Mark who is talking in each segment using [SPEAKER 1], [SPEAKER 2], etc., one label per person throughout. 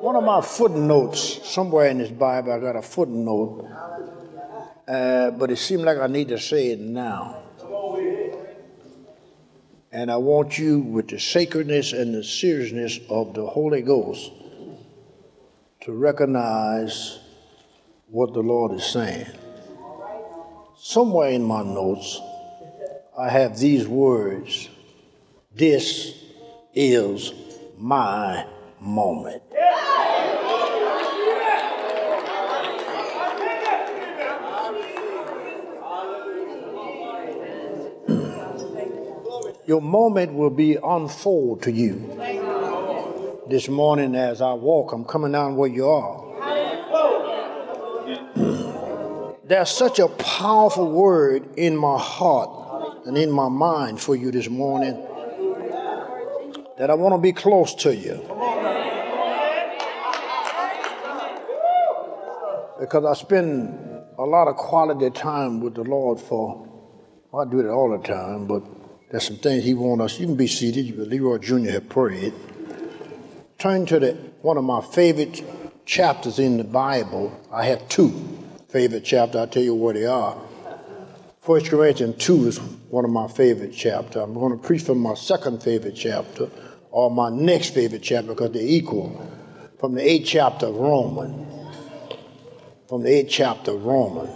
[SPEAKER 1] One of my footnotes, somewhere in this Bible, I got a footnote, but it seemed like I need to say it now. And I want you, with the sacredness and the seriousness of the Holy Ghost, to recognize what the Lord is saying. Somewhere in my notes, I have these words: this is my moment. Your moment will be unfold to you. This morning as I walk, I'm coming down where you are. There's such a powerful word in my heart and in my mind for you this morning that I want to be close to you. Because I spend a lot of quality time with the Lord I do it all the time, but there's some things he wants us. You can be seated. Leroy Jr. had prayed. Turn to one of my favorite chapters in the Bible. I have two favorite chapters. I'll tell you where they are. 1 Corinthians 2 is one of my favorite chapters. I'm going to preach from my second favorite chapter, or my next favorite chapter, because they're equal. From the 8th chapter of Romans. From the 8th chapter of Romans.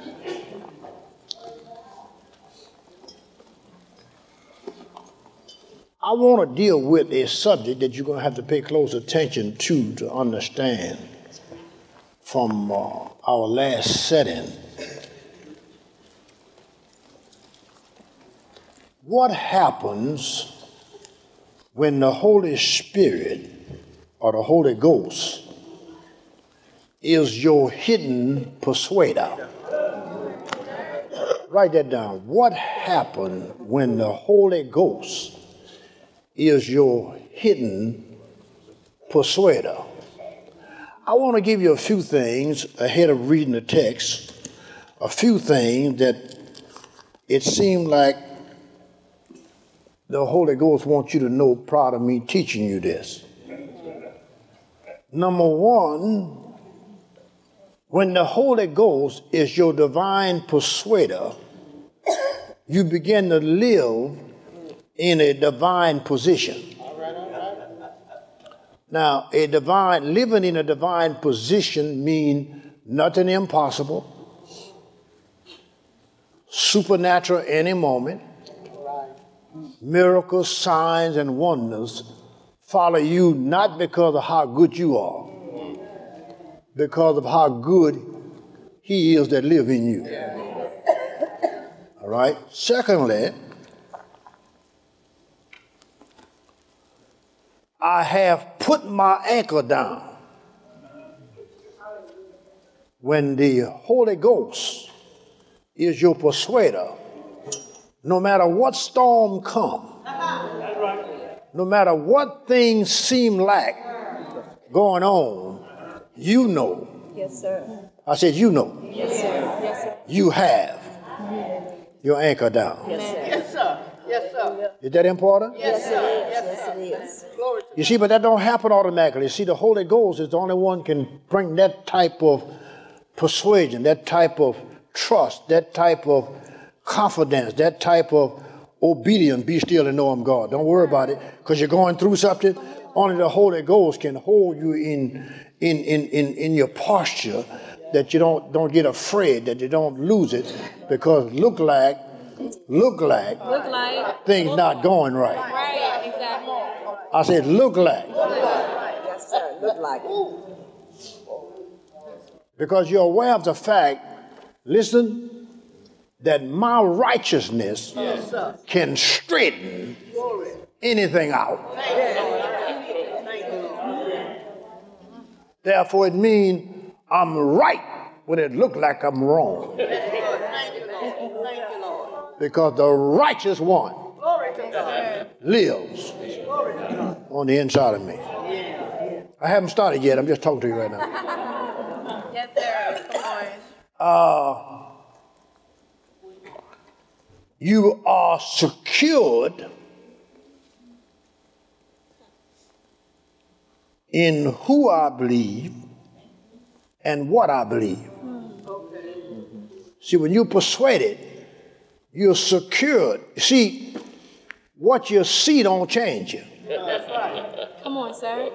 [SPEAKER 1] I want to deal with a subject that you're going to have to pay close attention to understand from our last setting. What happens when the Holy Spirit or the Holy Ghost is your hidden persuader? Write that down. What happens when the Holy Ghost is your hidden persuader? I want to give you a few things ahead of reading the text, a few things that it seemed like the Holy Ghost wants you to know prior to me teaching you this. Number one, when the Holy Ghost is your divine persuader, you begin to live in a divine position. Now, living in a divine position means nothing impossible, supernatural any moment, miracles, signs, and wonders follow you not because of how good you are, because of how good he is that live in you. All right? Secondly, I have put my anchor down. When the Holy Ghost is your persuader, no matter what storm comes, no matter what things seem like going on, you know.
[SPEAKER 2] Yes, sir.
[SPEAKER 1] I said, you know.
[SPEAKER 2] Yes, sir. Yes, sir.
[SPEAKER 1] You have your anchor down.
[SPEAKER 2] Yes, sir.
[SPEAKER 3] Yes, sir. Yes, sir.
[SPEAKER 1] Is that important?
[SPEAKER 3] Yes, sir.
[SPEAKER 2] Yes, it is.
[SPEAKER 3] Glory to
[SPEAKER 1] You see, but that don't happen automatically. See, the Holy Ghost is the only one can bring that type of persuasion, that type of trust, that type of confidence, that type of obedience. Be still and know I'm God. Don't worry about it, because you're going through something. Only the Holy Ghost can hold you in your posture, that you don't get afraid, that you don't lose it, because look like things not going right.
[SPEAKER 2] Right, exactly.
[SPEAKER 1] I said look like.
[SPEAKER 2] Yes, sir. Look like it.
[SPEAKER 1] Because you're aware of the fact, listen, that my righteousness can straighten anything out. Therefore, it means I'm right when it looks like I'm wrong. Because the righteous one lives on the inside of me. I haven't started yet. I'm just talking to you right now.
[SPEAKER 2] Yes, sir. Come on.
[SPEAKER 1] You are secured in who I believe and what I believe. See, when you're persuaded, you're secured. See, what you see don't change you.
[SPEAKER 2] That's right. Come on, sir.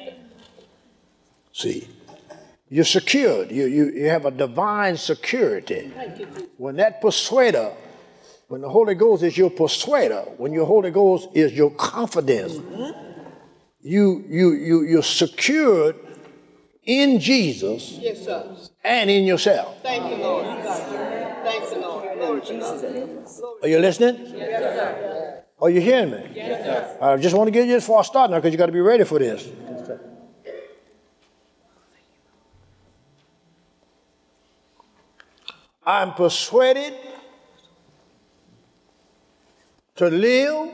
[SPEAKER 1] See, you're secured. You have a divine security. When that persuader, when the Holy Ghost is your persuader, when your Holy Ghost is your confidence, you're secured in Jesus.
[SPEAKER 3] Yes, sir.
[SPEAKER 1] And in yourself.
[SPEAKER 3] Thank you, Lord. Thank you, Lord.
[SPEAKER 1] Are you listening?
[SPEAKER 3] Yes, sir.
[SPEAKER 1] Are you hearing me?
[SPEAKER 3] Yes, sir.
[SPEAKER 1] I just want to get you this far start now because you got to be ready for this. I'm persuaded to live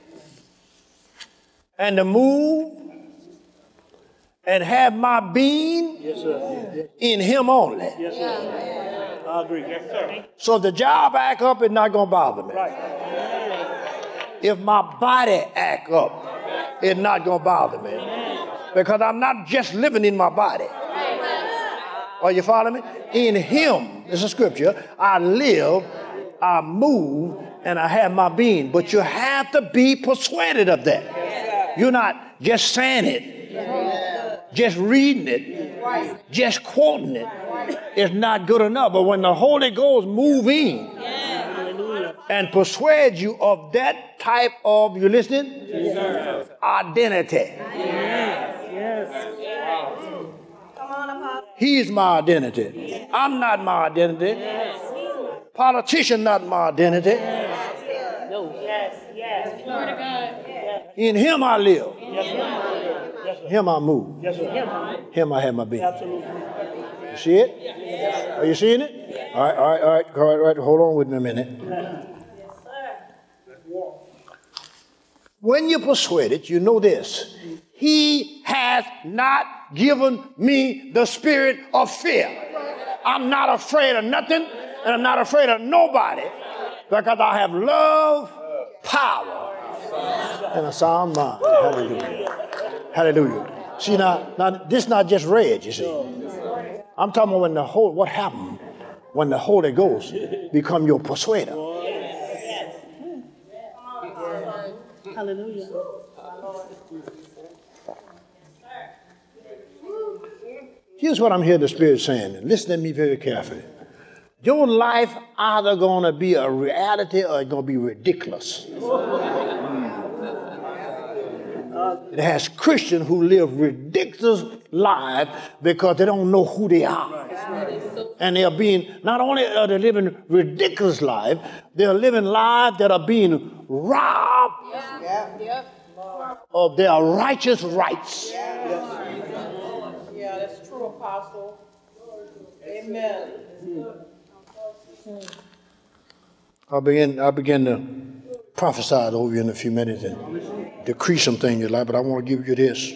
[SPEAKER 1] and to move and have my being in Him only.
[SPEAKER 4] Yes, sir. I agree. Yes, sir.
[SPEAKER 1] So if the job act up, it's not going to bother me.
[SPEAKER 4] Right.
[SPEAKER 1] If my body act up, it's not going to bother me. Because I'm not just living in my body. Are you following me? In Him, this is scripture, I live, I move, and I have my being. But you have to be persuaded of that. You're not just saying it, just reading it, just quoting it. It's not good enough. But when the Holy Ghost move in and persuade you of that type of, you listening? Identity. He's my identity. I'm not my identity. Politician not my identity. In Him I live. Him I move. Him I have my being. You see it? Are you seeing it? All right. Hold on with me a minute. When you're persuaded, you know this. He has not given me the spirit of fear. I'm not afraid of nothing, and I'm not afraid of nobody, because I have love, power, and a sound mind. Hallelujah. Hallelujah. See, now this is not just read, you see. I'm talking about what happened when the Holy Ghost become your persuader.
[SPEAKER 4] Hallelujah.
[SPEAKER 1] Here's what I'm hearing the Spirit saying. Listen to me very carefully. Your life either going to be a reality or it's going to be ridiculous. It has Christians who live ridiculous lives because they don't know who they are. And they are being, not only are they living ridiculous lives, they are living lives that are being robbed of their righteous rights.
[SPEAKER 3] Yeah, that's true, Apostle. Amen.
[SPEAKER 1] I'll begin to prophesy over you in a few minutes and decree some things in your life, but I want to give you this.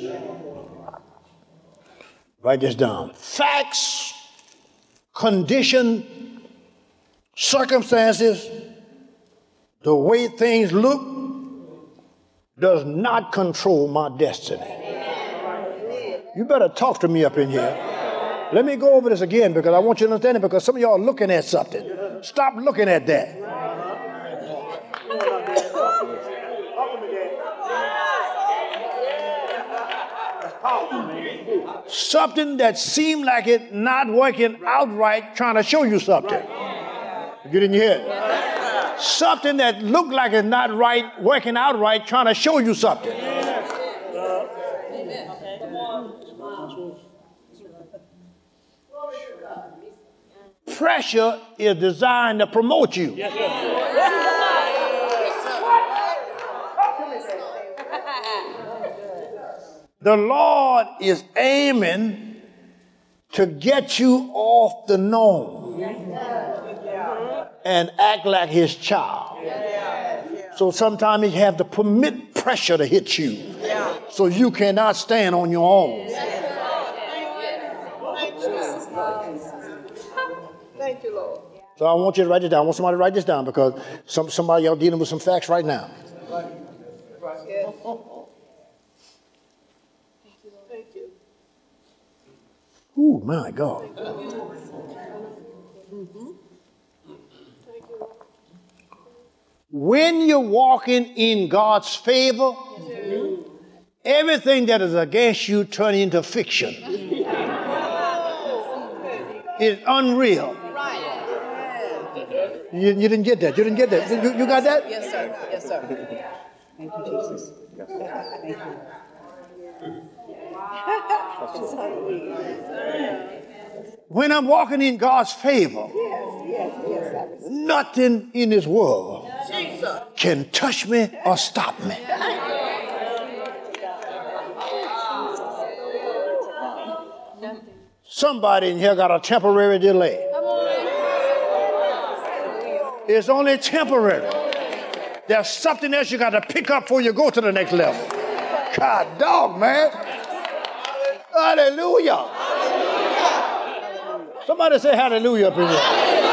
[SPEAKER 1] Write this down. Facts, condition, circumstances, the way things look does not control my destiny. You better talk to me up in here. Let me go over this again because I want you to understand it, because some of y'all are looking at something. Stop looking at that. Something that seemed like it not working outright, trying to show you something. Get in your head. Something that looked like it's not right, working outright, trying to show you something. Pressure is designed to promote you. The Lord is aiming to get you off the norm and act like His child. So sometimes He have to permit pressure to hit you so you cannot stand on your own.
[SPEAKER 3] Thank you, Lord.
[SPEAKER 1] So I want you to write this down. I want somebody to write this down because somebody y'all dealing with some facts right now.
[SPEAKER 3] Yes. Thank
[SPEAKER 1] Ooh, my God. When you're walking in God's favor, everything that is against you turns into fiction. It's unreal. You didn't get that. You didn't get that. You got that?
[SPEAKER 3] Yes, sir. Yes, sir.
[SPEAKER 5] Thank you, Jesus. Thank you.
[SPEAKER 1] When I'm walking in God's favor, nothing in this world can touch me or stop me. Somebody in here got a temporary delay. It's only temporary. There's something else you got to pick up before you go to the next level. God dog, man. Hallelujah. Somebody say hallelujah up in here.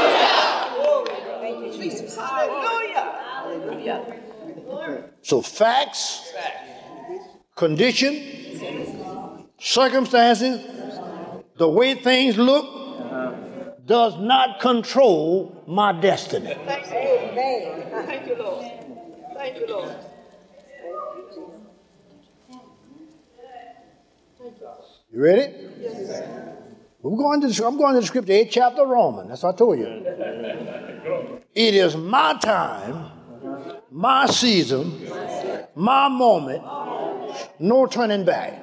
[SPEAKER 1] So facts, condition, circumstances, the way things look does not control my destiny.
[SPEAKER 3] Thank you, Lord. Thank you, Lord.
[SPEAKER 1] You ready? Yes, sir. I'm going to the scripture, 8th chapter of Romans. That's what I told you. It is my time, my season, my moment, no turning back.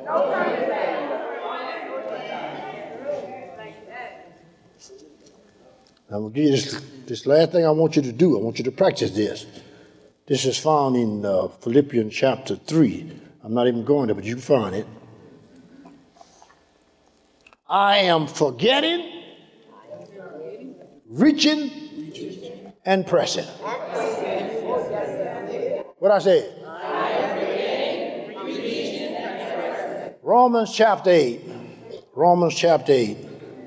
[SPEAKER 1] I'm going to give you this last thing I want you to do. I want you to practice this. This is found in Philippians chapter 3. I'm not even going there, but you can find it. I am forgetting, reaching, and pressing. What I say? Romans chapter 8. Romans chapter 8.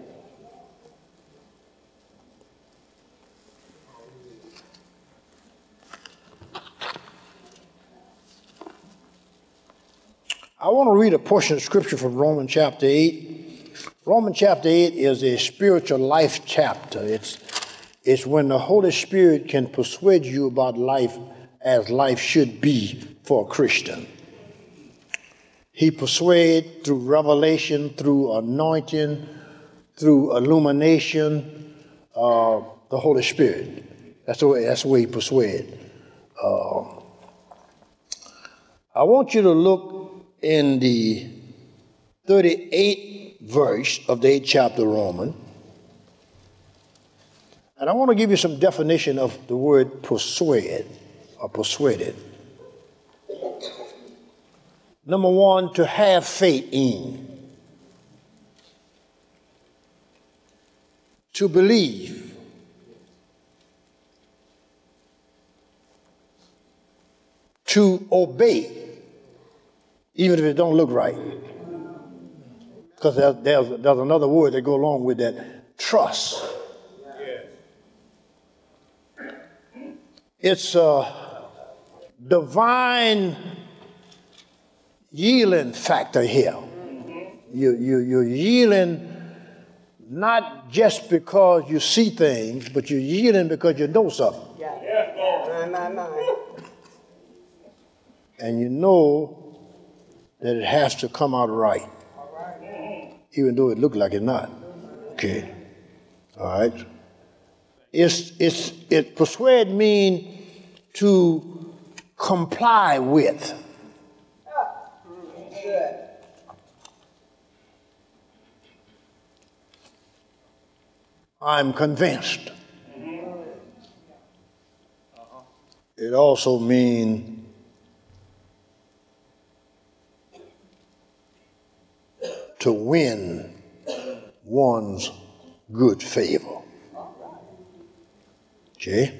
[SPEAKER 1] I want to read a portion of scripture from Romans chapter 8. Romans chapter 8 is a spiritual life chapter. It's when the Holy Spirit can persuade you about life as life should be for a Christian. He persuades through revelation, through anointing, through illumination, the Holy Spirit. That's the way he persuades. I want you to look in the 38th verse of the 8th chapter of Romans. And I want to give you some definition of the word persuade or persuaded. Number one, to have faith in. To believe. To obey. Even if it don't look right. Because there's another word that go along with that, trust. It's a divine yielding factor here. You're yielding not just because you see things, but you're yielding because you know something. And you know that it has to come out right. Even though it looked like it's not. Okay. All right. It persuade mean to comply with. I'm convinced. It also means to win one's good favor. Okay?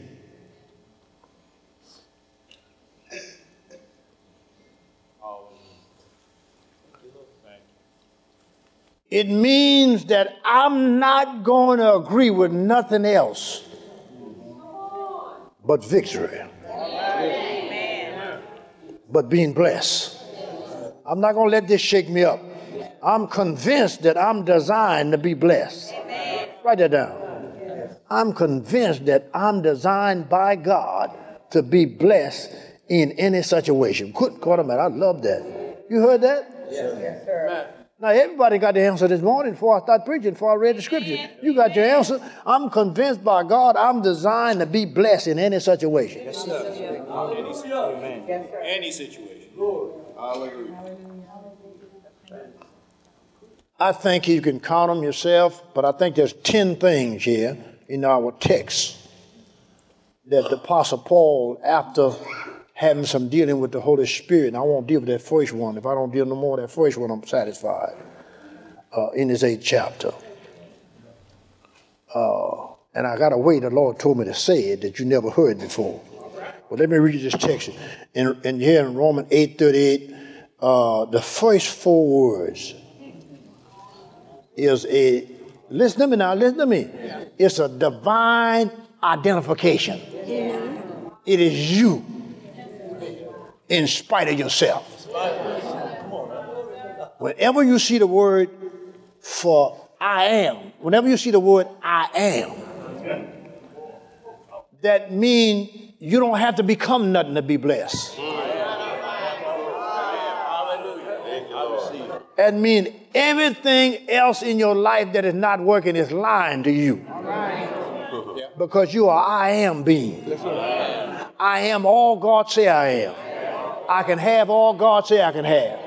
[SPEAKER 1] It means that I'm not going to agree with nothing else but victory. But being blessed. I'm not going to let this shake me up. I'm convinced that I'm designed to be blessed. Write that down. I'm convinced that I'm designed by God to be blessed in any situation. Good God, man, I love that. You heard that?
[SPEAKER 3] Yes, sir.
[SPEAKER 1] Now, everybody got the answer this morning before I start preaching, before I read the scripture. You got your answer. I'm convinced by God I'm designed to be blessed in any situation.
[SPEAKER 4] Yes, sir. Any situation. Any situation. Hallelujah.
[SPEAKER 1] I think you can count them yourself, but I think there's 10 things here in our text that the Apostle Paul, after having some dealing with the Holy Spirit, and I won't deal with that first one. If I don't deal no more with that first one, I'm satisfied. In this 8th chapter. And I got a way the Lord told me to say it that you never heard before. Well, let me read you this text. And here in Romans 8:38, the first 4 words is listen to me now, listen to me. It's a divine identification. It is you in spite of yourself. Whenever you see the word for I am, whenever you see the word I am, that means you don't have to become nothing to be blessed. That means everything else in your life that is not working is lying to you. Because you are I am being. I am all God say I am. I can have all God say I can have.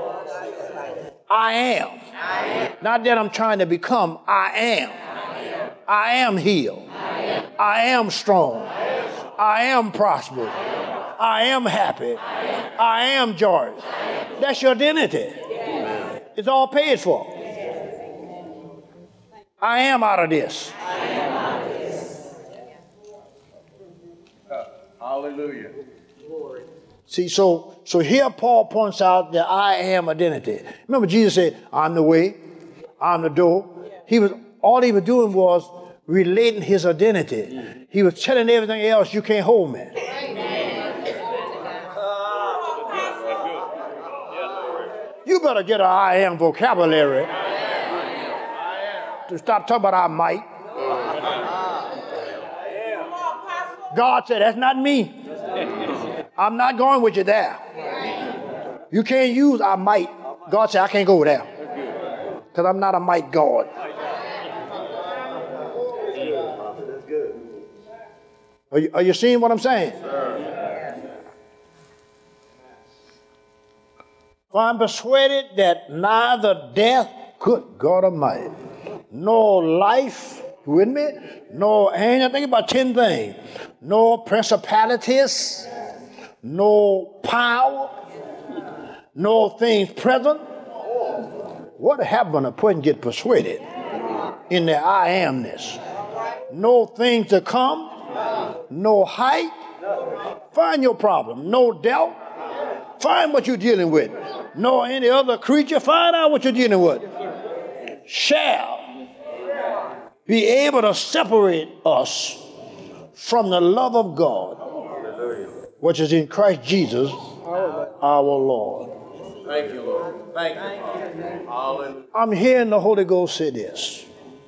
[SPEAKER 1] I am. Not that I'm trying to become, I am. I am healed. I am strong. I am prosperous. I am happy. I am joyous. That's your identity. It's all paid for. I am out of this.
[SPEAKER 4] Hallelujah.
[SPEAKER 1] See, so here Paul points out the I am identity. Remember Jesus said, I'm the way, I'm the door. All he was doing was relating his identity. He was telling everything else, you can't hold me. You better get an I am vocabulary to stop talking about I might. God said, that's not me. I'm not going with you there. You can't use I might. God said, I can't go there. Because I'm not a might God. Are you seeing what I'm saying? For I'm persuaded that neither death, good God Almighty, nor life, you with me? Nor angel, think about 10 things. No principalities, no power, no things present. What happened when a person get persuaded in their I amness? No things to come, no height. Find your problem. No doubt. Find what you're dealing with. No any other creature. Find out what you're dealing with. Shall be able to separate us from the love of God, which is in Christ Jesus, our Lord.
[SPEAKER 4] Thank you, Lord. Thank you, Father.
[SPEAKER 1] I'm hearing the Holy Ghost say this.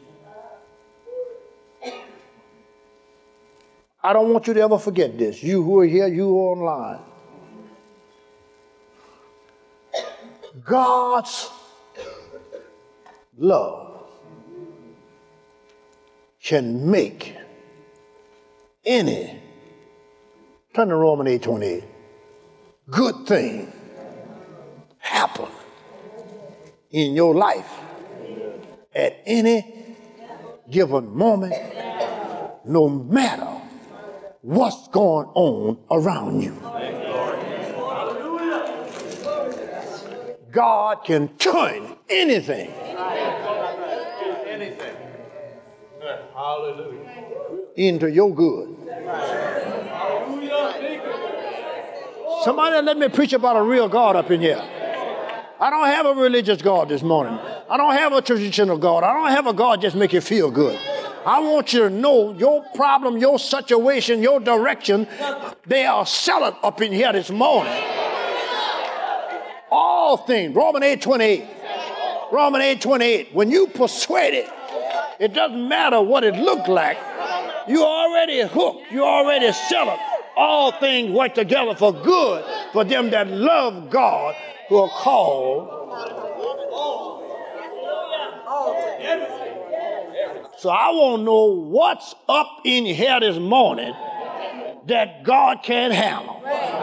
[SPEAKER 1] I don't want you to ever forget this. You who are here, you who are online. God's love can make any, turn to Romans 8:28, good thing happen in your life at any given moment, no matter what's going on around you. God can turn anything. Into your good. Somebody let me preach about a real God up in here. I don't have a religious God this morning. I don't have a traditional God. I don't have a God just make you feel good. I want you to know your problem, your situation, your direction, they are settled up in here this morning. All things, Romans 8:28. Romans 8:28. When you persuaded, it doesn't matter what it looked like. You already hooked. You already settled. All things work together for good for them that love God, who are called. So I want to know what's up in here this morning that God can't handle.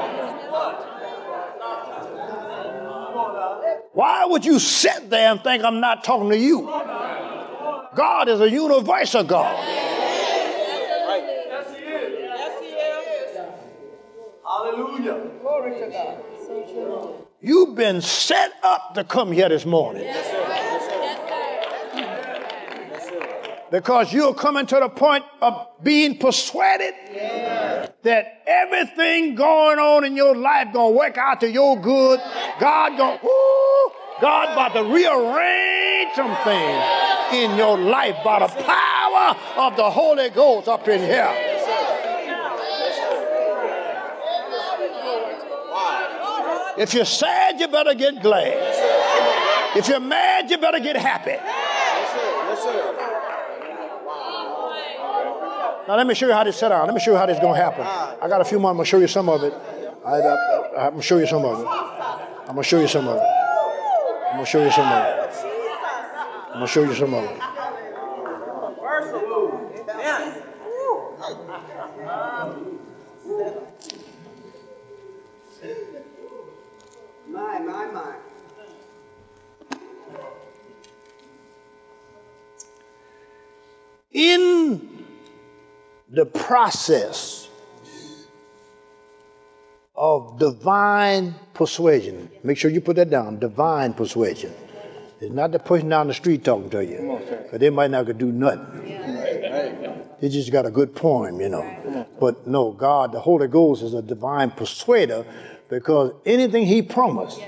[SPEAKER 1] Why would you sit there and think I'm not talking to you? God is a universal God.
[SPEAKER 3] Hallelujah. Glory to God. So true.
[SPEAKER 1] You've been set up to come here this morning. Because you're coming to the point of being persuaded that everything going on in your life gonna work out to your good. God about to rearrange some things in your life by the power of the Holy Ghost up in here. If you're sad, you better get glad. If you're mad, you better get happy. Now let me show you how this set out. Let me show you how this is going to happen. I got a few more. I'm going to show you some of it. I'm going to show you some of it. I'm going to show you some of it. I'm going to show you some of it. I'm going to show you some of it.
[SPEAKER 5] My.
[SPEAKER 1] In the process of divine persuasion, make sure you put that down, divine persuasion. It's not the person down the street talking to you, because they might not could do nothing. They just got a good poem, you know. But no, God, the Holy Ghost is a divine persuader, because anything he promised,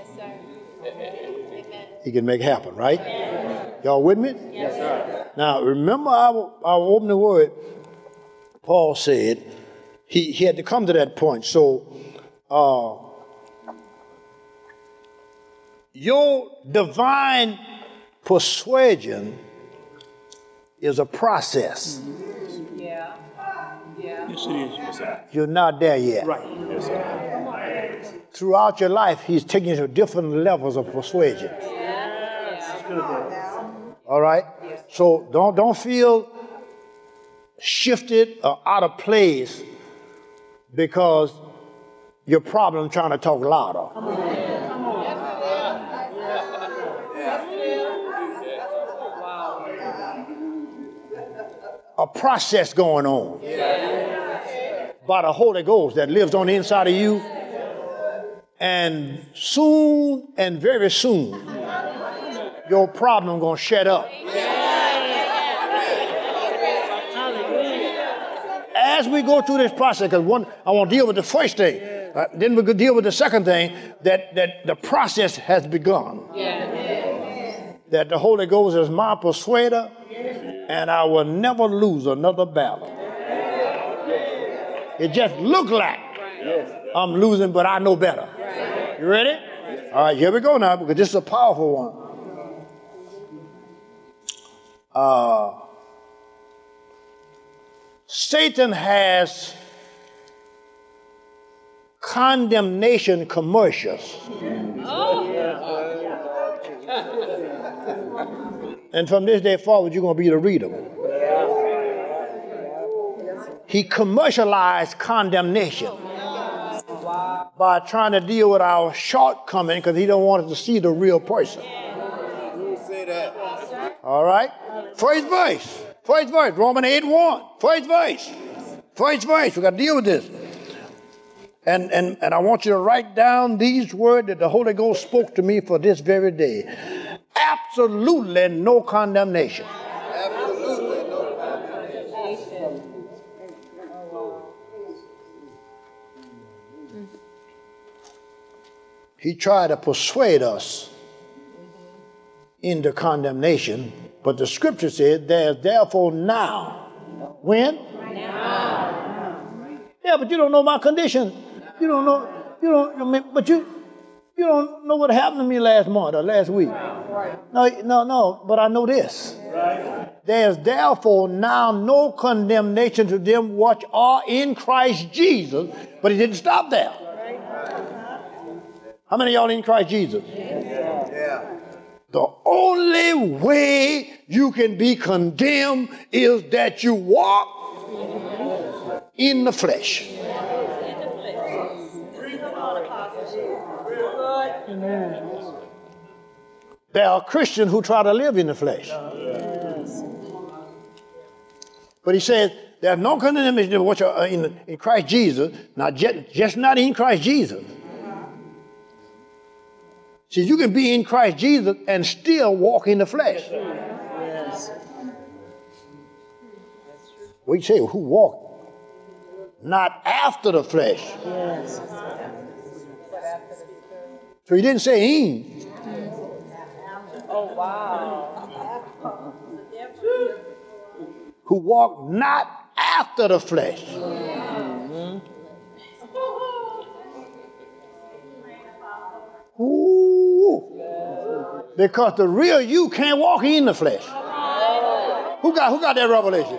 [SPEAKER 1] he can make happen, right? Y'all with me?
[SPEAKER 2] Yes, sir.
[SPEAKER 1] Now, remember our opening word, Paul said he had to come to that point. So, your divine persuasion is a process.
[SPEAKER 3] Yeah.
[SPEAKER 4] Yes, it is. Yes, sir.
[SPEAKER 1] You're not there yet.
[SPEAKER 4] Right. Yes, sir.
[SPEAKER 1] Throughout your life, he's taking you to different levels of persuasion. All right? So don't feel shifted or out of place because your problem trying to talk louder. A process going on by the Holy Ghost that lives on the inside of you. And soon and very soon, your problem going to shut up. As we go through this process, because I want to deal with the first thing, then we could deal with the second thing, that the process has begun. That the Holy Ghost is my persuader, and I will never lose another battle. It just look like I'm losing, but I know better. You ready? All right, here we go now, because this is a powerful one. Satan has condemnation commercials. And from this day forward, you're going to be the reader. He commercialized condemnation by trying to deal with our shortcoming because he don't want us to see the real person. All right? First verse, Romans 8:1. First verse, we got to deal with this. And I want you to write down these words that the Holy Ghost spoke to me for this very day. Absolutely no condemnation.
[SPEAKER 3] Absolutely no condemnation.
[SPEAKER 1] He tried to persuade us into condemnation, but the scripture said there's therefore now. When? Now. Yeah, but you don't know my condition. You don't know, but you don't know what happened to me last month or last week. No, but I know this. There is therefore now no condemnation to them which are in Christ Jesus. But he didn't stop there. How many of y'all in Christ Jesus? Yeah. The only way you can be condemned is that you walk in the flesh. There are Christians who try to live in the flesh. But he says, there's no condemnation which are in Christ Jesus, not just not in Christ Jesus. See, you can be in Christ Jesus and still walk in the flesh. We say, who walk? Not after the flesh. So he didn't say in.
[SPEAKER 3] Oh, wow.
[SPEAKER 1] Who walk not after the flesh. Ooh. Because the real you can't walk in the flesh. Who got that revelation?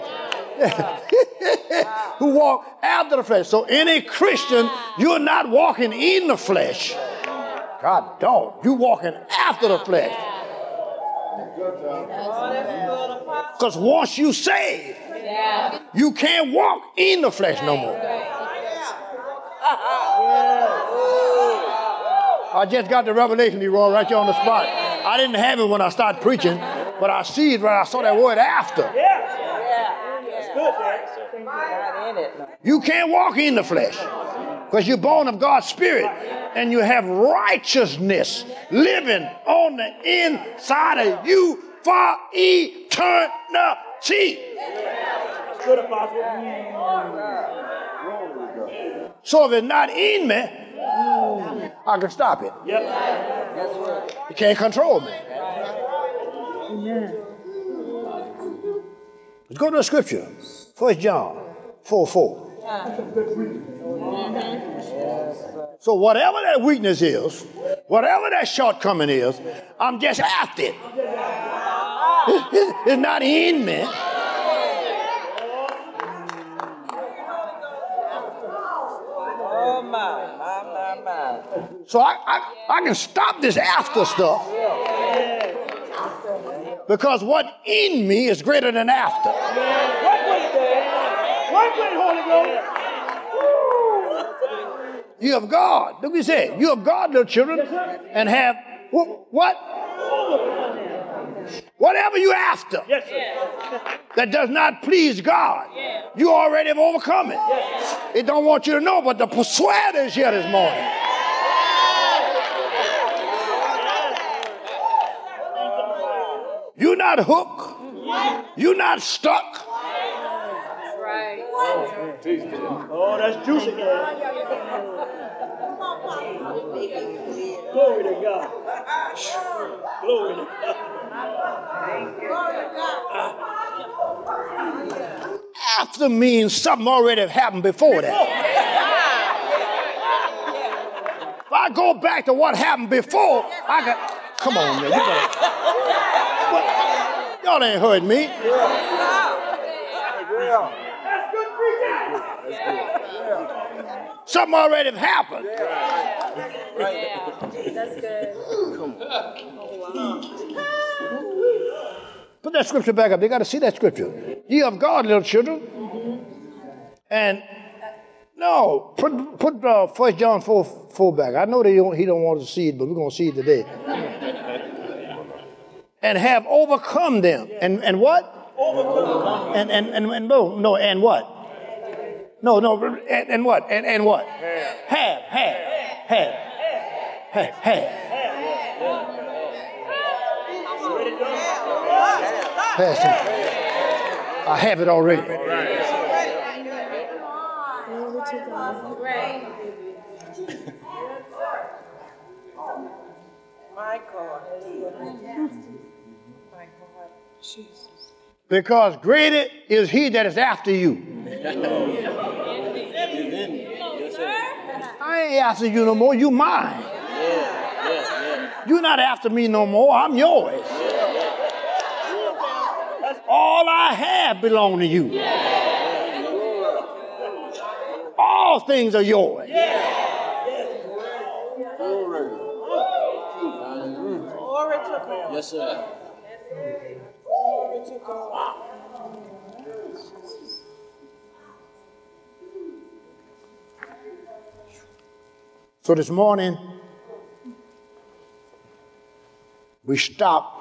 [SPEAKER 1] Who walk after the flesh. So any Christian, you're not walking in the flesh. God don't. You walking after the flesh. Because once you saved, you can't walk in the flesh no more. I just got the revelation, Leroy, right here on the spot. I didn't have it when I started preaching, but I see it when I saw that word after.
[SPEAKER 3] That's good, Dad.
[SPEAKER 1] You can't walk in the flesh because you're born of God's Spirit and you have righteousness living on the inside of you for eternity.
[SPEAKER 3] Good, Apostle.
[SPEAKER 1] So if it's not in me, I can stop it.
[SPEAKER 3] Yep.
[SPEAKER 1] You can't control me. Let's go to the scripture. 1 John 4:4. So whatever that weakness is, whatever that shortcoming is, I'm just after it. It's not in me.
[SPEAKER 3] Oh, my.
[SPEAKER 1] So I can stop this after stuff because what in me is greater than after.
[SPEAKER 3] Work with it, Holy Ghost.
[SPEAKER 1] You have God. Look what he said. You have God, little children, and have what? Whatever you after that does not please God, you already have overcome it. It don't want you to know, but the persuader is here this morning. You're not hooked. You're not stuck.
[SPEAKER 2] Right.
[SPEAKER 3] Oh, that's juicy, man. Glory to God. Glory to God.
[SPEAKER 1] After means something already happened before that. If I go back to what happened before, I can. Come on, man. Y'all ain't heard me. Something already happened.
[SPEAKER 2] That's good.
[SPEAKER 1] Put that scripture back up. They got to see that scripture. Ye of God, little children. And no, put 1 John 4 back. I know he don't want to see it, but we're going to see it today. And have overcome them. And what? Overcome. And what? No, and what? And what? Have. Pass it. I have it already.
[SPEAKER 3] My God.
[SPEAKER 1] Because greater is he that is after you. I ain't after you no more. You mine. You're not after me no more. I'm yours. All I have belongs to you. All things are yours.
[SPEAKER 4] Yes, sir.
[SPEAKER 1] So this morning, we stopped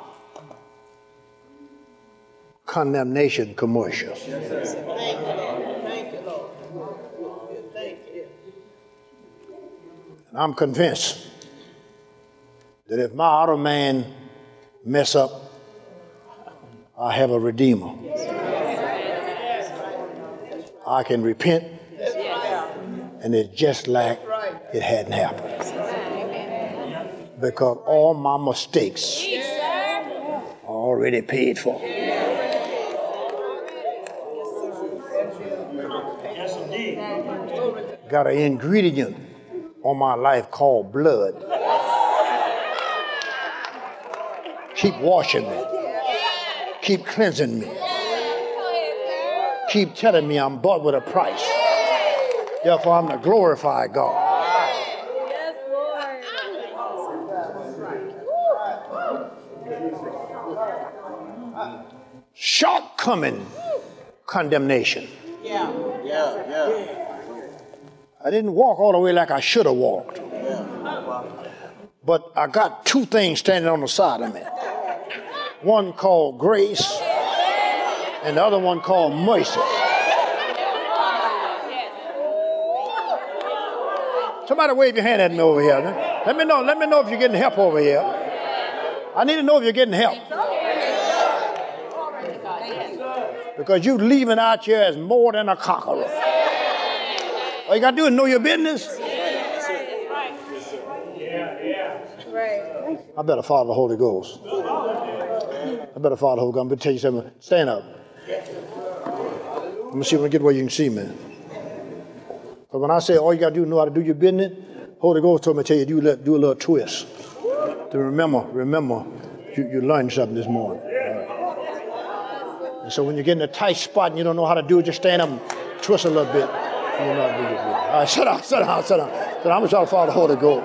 [SPEAKER 1] condemnation commercials.
[SPEAKER 3] Thank you, Lord. Thank you.
[SPEAKER 1] And I'm convinced that if my outer man mess up, I have a redeemer. I can repent, and it's just like it hadn't happened. Because all my mistakes are already paid for. Got an ingredient on my life called blood. Keep washing me. Keep cleansing me. Keep telling me I'm bought with a price. Therefore, I'm to glorify God.
[SPEAKER 2] Yes, Lord.
[SPEAKER 1] Shortcoming condemnation.
[SPEAKER 4] Yeah.
[SPEAKER 1] I didn't walk all the way like I should have walked. But I got two things standing on the side of me. One called grace, and the other one called mercy. Somebody wave your hand at me over here. Let me know if you're getting help over here. I need to know if you're getting help. Because you leaving out here as more than a conqueror. All you got to do is know your business.
[SPEAKER 2] Right.
[SPEAKER 1] I better follow the Holy Ghost. I'm going to tell you something. Stand up. Let me see if I can get where you can see me. But when I say all you got to do is know how to do your business, Holy Ghost told me to tell you, do a little twist. To remember, you learned something this morning. And so when you get in a tight spot and you don't know how to do it, just stand up and twist a little bit. And you know how to do your business. All right, sit down. I'm going to try to follow the Holy Ghost.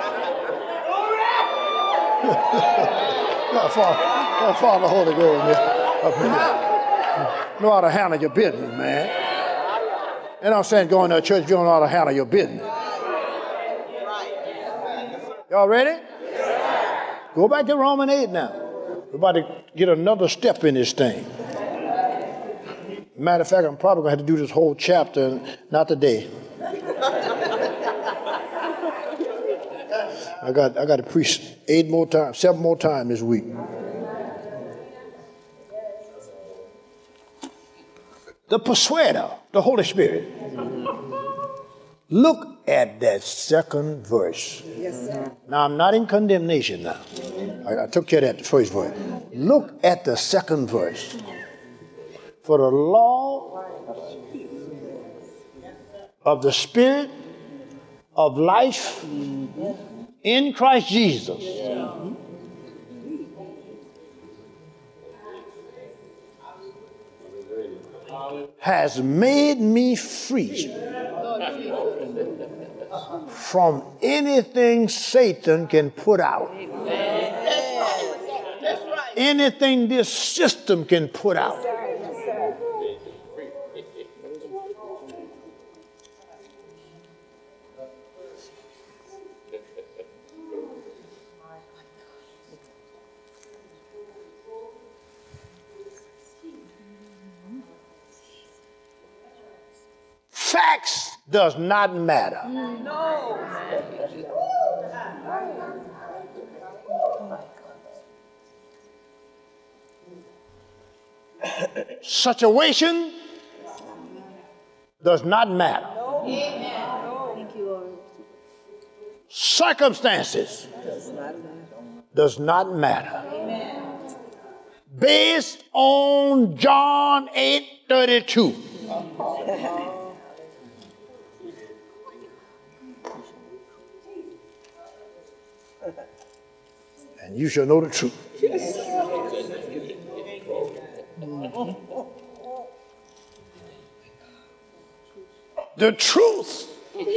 [SPEAKER 1] Follow the Holy Ghost, man. Up here. Know how to handle your business, man. And I'm saying going to church if you don't know how to handle your business. Y'all ready? Go back to Romans 8 now. We're about to get another step in this thing. Matter of fact, I'm probably going to have to do this whole chapter, not today. I got to preach 7 more times this week. The persuader, the Holy Spirit. Look at that second verse.
[SPEAKER 5] Yes, sir.
[SPEAKER 1] Now, I'm not in condemnation now. I took care of that first verse. Look at the second verse. For the law of the Spirit of life in Christ Jesus has made me free from anything Satan can put out. Anything this system can put out. Facts does not matter.
[SPEAKER 3] No.
[SPEAKER 1] Situation does not matter. Circumstances does not matter. Based on John 8:32. and you shall know the truth. The truth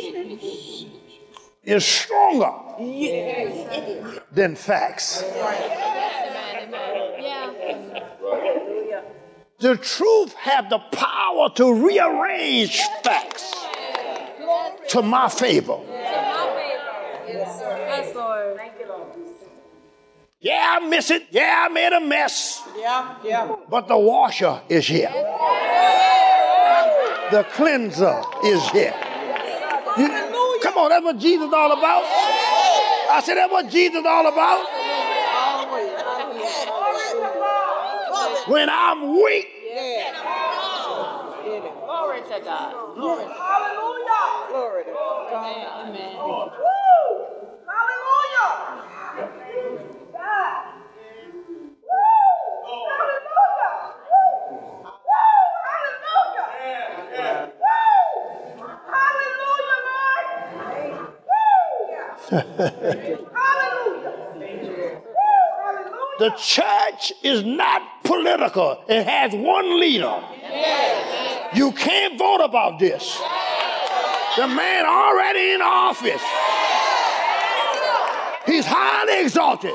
[SPEAKER 1] is stronger than facts.
[SPEAKER 2] Yeah.
[SPEAKER 1] The truth has the power to rearrange facts to my favor.
[SPEAKER 2] Yes, Lord.
[SPEAKER 1] Yeah, I miss it. Yeah, I made a mess.
[SPEAKER 3] Yeah.
[SPEAKER 1] But the washer is here. The cleanser is here. Come on, that's what Jesus is all about. I said that's what Jesus is all about. When I'm weak.
[SPEAKER 5] Glory to God.
[SPEAKER 3] Hallelujah. Glory to God.
[SPEAKER 5] Amen.
[SPEAKER 3] Woo! Hallelujah. God. Woo! Hallelujah. Woo! Hallelujah. Woo! Hallelujah, Lord. Woo! Hallelujah.
[SPEAKER 1] The church is not political. It has one leader. You can't vote about this. The man already in office. He's highly exalted.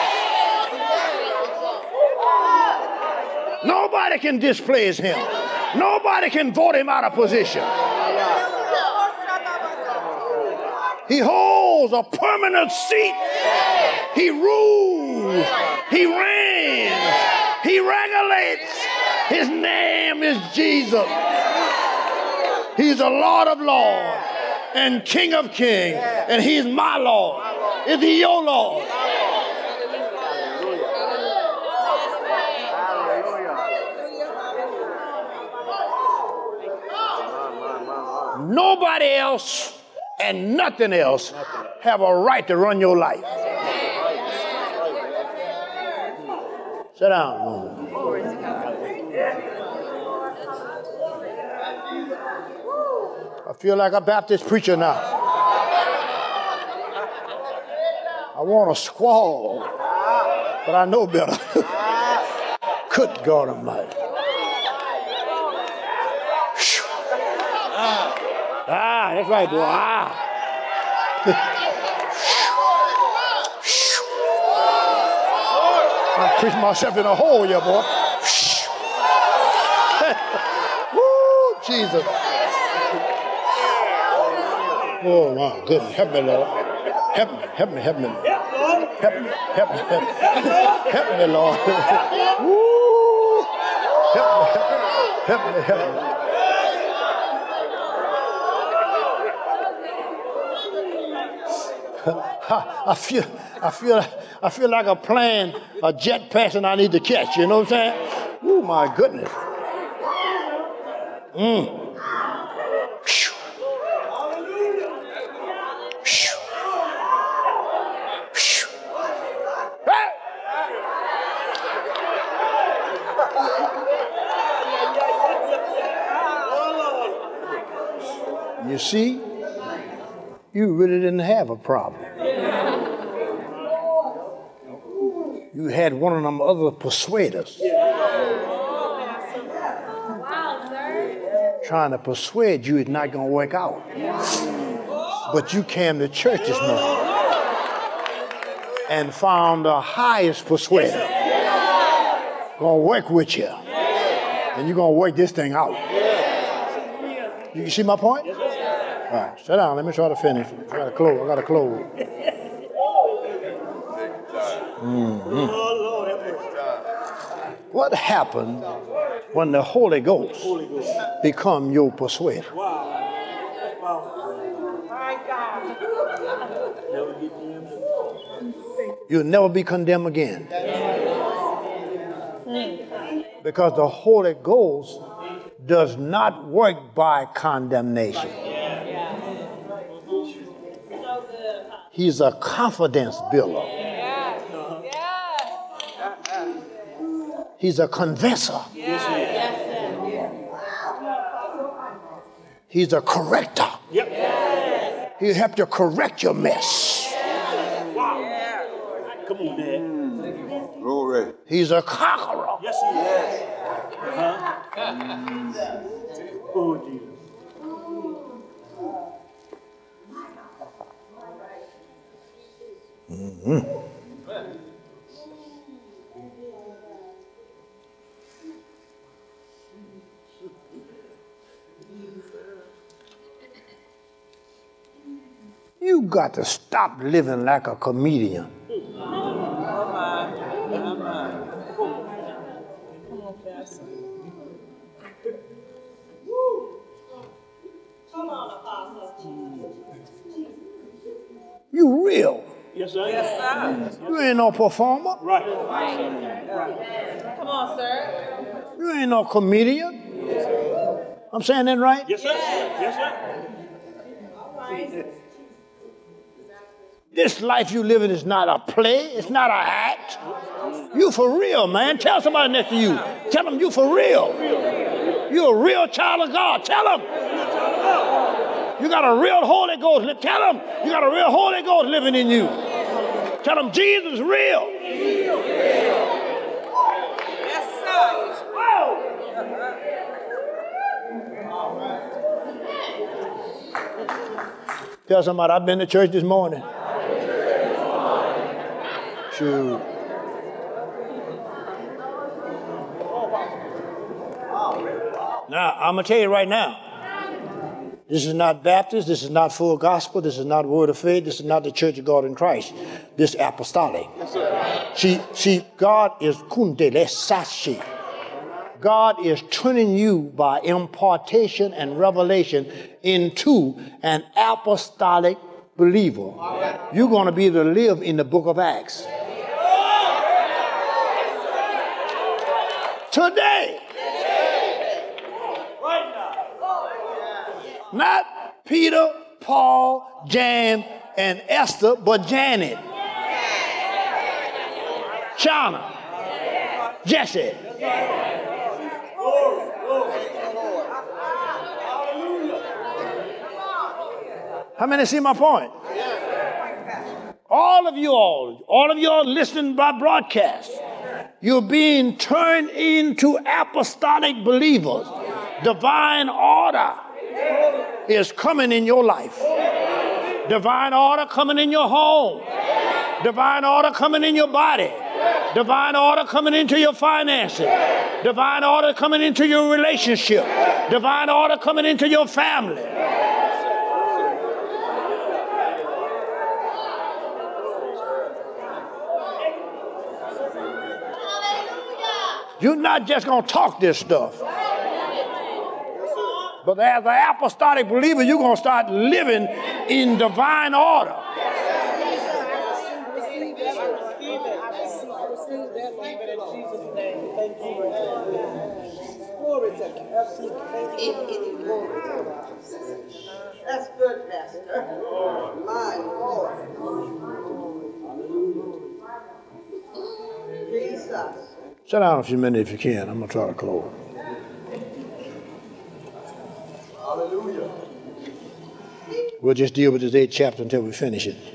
[SPEAKER 1] Nobody can displace him. Nobody can vote him out of position. He holds a permanent seat. He rules. He reigns. He regulates. His name is Jesus. He's the Lord of Lords and King of Kings. And he's my Lord. Is he your Lord? Nobody else and nothing else have a right to run your life. Sit down. I feel like a Baptist preacher now. I want to squall, but I know better. Good God Almighty. That's right, boy. I preach myself in a hole here, boy. Woo, Jesus. Oh, my goodness. Help me, Lord. Help me. Help me, Lord. Help me, Lord. Woo. Help me. I feel like a plane, a jet passing I need to catch, you know what I'm saying? Oh, my goodness. You see, you really didn't have a problem. You had one of them other persuaders trying to persuade you it's not going to work out. But you came to church this morning and found the highest persuader going to work with you. And you're going to work this thing out. You see my point? All right, sit down. Let me try to finish. I got to close. What happened when the Holy Ghost become your persuader? You'll never be condemned again. Because the Holy Ghost does not work by condemnation. He's a confidence builder. He's a convincer. He's a corrector. He'll help you correct your mess.
[SPEAKER 6] Come on, Dad.
[SPEAKER 1] He's a conqueror.
[SPEAKER 4] Yes, he is. Oh, Jesus.
[SPEAKER 1] You got to stop living like a comedian. You real.
[SPEAKER 4] Yes, sir. Yes, sir.
[SPEAKER 1] You ain't no performer.
[SPEAKER 4] Right.
[SPEAKER 3] Come on, sir.
[SPEAKER 1] You ain't no comedian. I'm saying that right?
[SPEAKER 4] Yes, sir. Yes, sir.
[SPEAKER 1] This life you living is not a play. It's not a act. You for real, man. Tell somebody next to you. Tell them you for real. You're a real child of God. Tell them. You got a real Holy Ghost. Tell them you got a real Holy Ghost living in you. Tell them Jesus is real.
[SPEAKER 3] Yes, sir.
[SPEAKER 1] Tell somebody I've been to church this morning. Shoot. Now, I'm going to tell you right now. This is not Baptist. This is not full gospel. This is not word of faith. This is not the Church of God in Christ. This is apostolic. See, God is kundele sashi. God is turning you by impartation and revelation into an apostolic believer. You're going to be able to live in the book of Acts. Today. Not Peter, Paul, Jan, and Esther, but Janet, Shauna, Jesse. How many see my point? All of you all listening by broadcast, you're being turned into apostolic believers. Divine order is coming in your life. Divine order coming in your home. Divine order coming in your body. Divine order coming into your finances. Divine order coming into your relationship. Divine order coming into your family. You're not just going to talk this stuff. But as an apostolic believer, you're going to start living in divine order.
[SPEAKER 3] That's good, Pastor. My Lord. Jesus.
[SPEAKER 1] Sit down a few minutes if you can. I'm going to try to close.
[SPEAKER 4] Hallelujah.
[SPEAKER 1] We'll just deal with this 8th chapter until we finish it.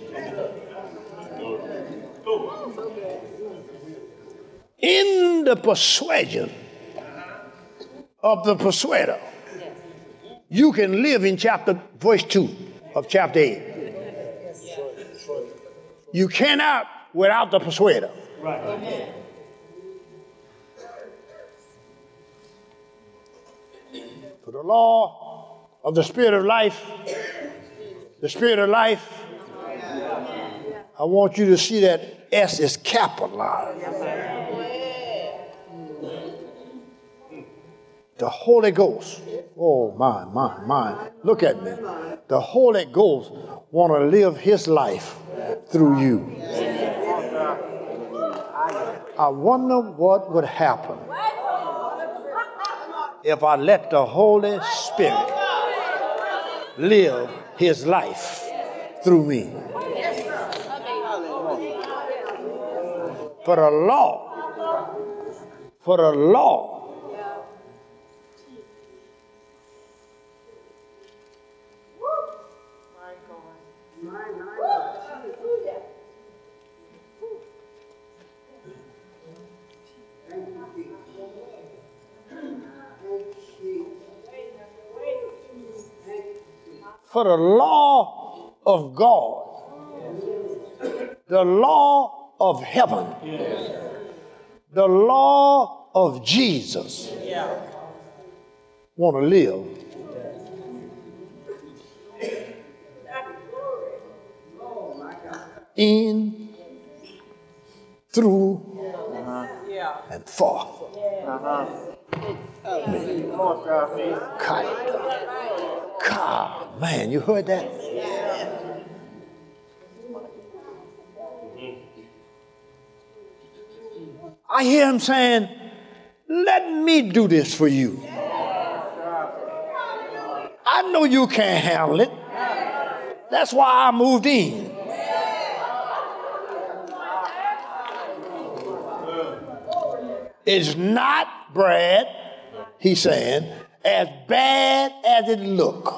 [SPEAKER 1] In the persuasion of the persuader, you can live in verse 2 of chapter 8. You cannot without the persuader.
[SPEAKER 4] Right.
[SPEAKER 1] For the law of the Spirit of life, I want you to see that S is capitalized. The Holy Ghost. Oh, my. Look at me. The Holy Ghost want to live his life through you. I wonder what would happen if I let the Holy Spirit live his life through me. For the law For the law of God, the law of heaven, the law of Jesus want to live. In, through, and for. God, man, you heard that? I hear him saying, let me do this for you. I know you can't handle it. That's why I moved in. It's not, Brad, he's saying, as bad as it look.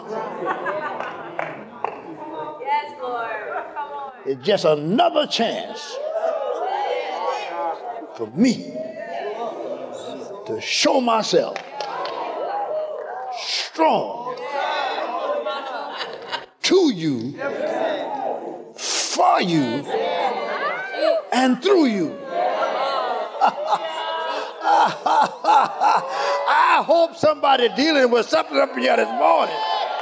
[SPEAKER 2] Yes, Lord. Come on.
[SPEAKER 1] It's just another chance for me to show myself strong to you, for you, and through you. I hope somebody dealing with something up here this morning.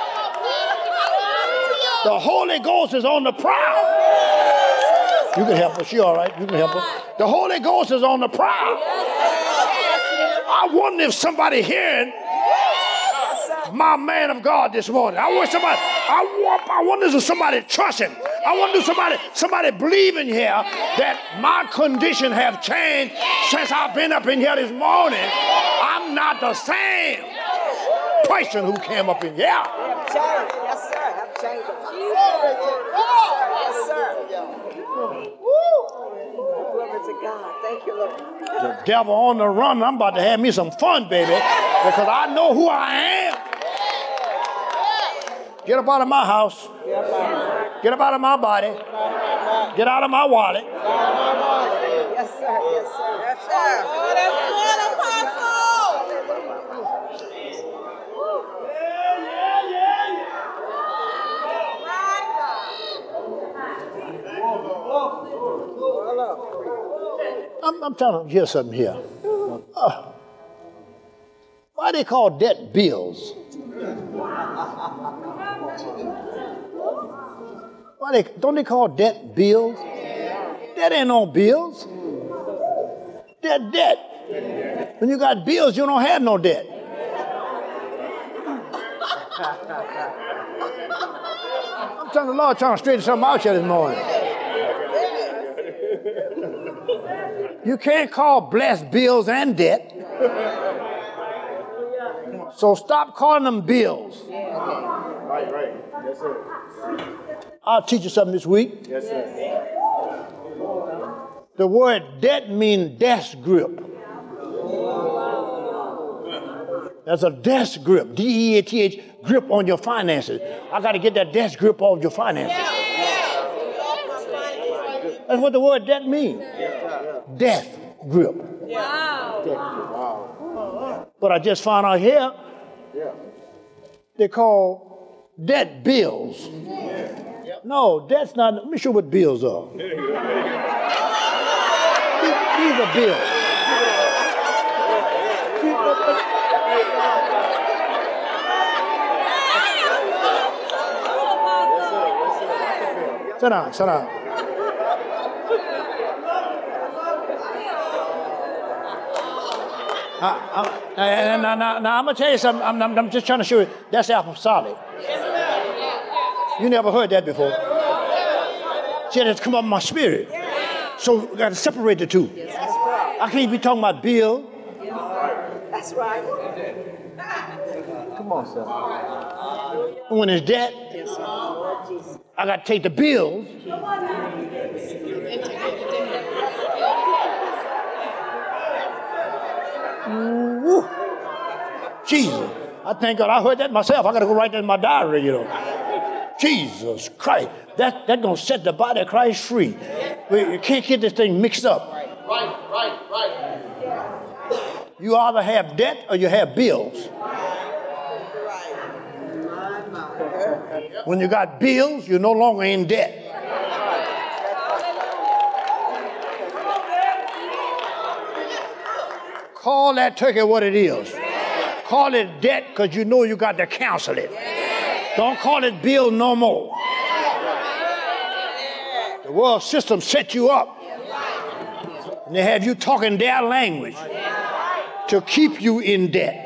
[SPEAKER 1] The Holy Ghost is on the prowl. You can help her. She all right. You can help her. The Holy Ghost is on the prowl. I wonder if somebody hearing my man of God this morning. I wonder if somebody trusting. I wonder if somebody believing here that my condition have changed since I've been up in here this morning. I'm not the same person who came up in here.
[SPEAKER 3] Yes, sir. Have changed. Yes, sir. Glory to God. Thank you, Lord.
[SPEAKER 1] The devil on the run. I'm about to have me some fun, baby, because I know who I am. Get up out of my house. Get up out of my body. Get out of my wallet.
[SPEAKER 3] Yes, sir. Yes, sir. Yes, sir. Oh, that's good, Apostle.
[SPEAKER 1] I'm trying to hear something here. Why they call debt bills? Don't they call debt bills? That ain't no bills. That debt. When you got bills, you don't have no debt. I'm telling the Lord, trying to straighten something out here this morning. You can't call blessed bills and debt. So stop calling them bills.
[SPEAKER 4] Right. Yes, sir.
[SPEAKER 1] I'll teach you something this week.
[SPEAKER 4] Yes, sir.
[SPEAKER 1] The word debt means death grip. That's a death grip, D-E-A-T-H, grip on your finances. I got to get that death grip off your finances. That's what the word debt means. Death grip.
[SPEAKER 2] Wow.
[SPEAKER 1] But I just found out here, they call debt bills. No, that's not. Let me show what bills are. These are bills. Sit down. Now, I'm going to tell you something. I'm just trying to show you. That's apostolic. You never heard that before. See, that's come up in my spirit. So we got to separate the two. I can't be talking about bill.
[SPEAKER 3] That's right.
[SPEAKER 1] Come on, son. When it's debt, I got to take the bills. Woo. Jesus. I thank God I heard that myself. I got to go write that in my diary, you know. Jesus Christ. That's going to set the body of Christ free. You can't get this thing mixed up.
[SPEAKER 4] Right.
[SPEAKER 1] You either have debt or you have bills. When you got bills, you're no longer in debt. Call that turkey what it is. Call it debt because you know you got to cancel it. Don't call it bill no more. The world system set you up. And they have you talking their language to keep you in debt.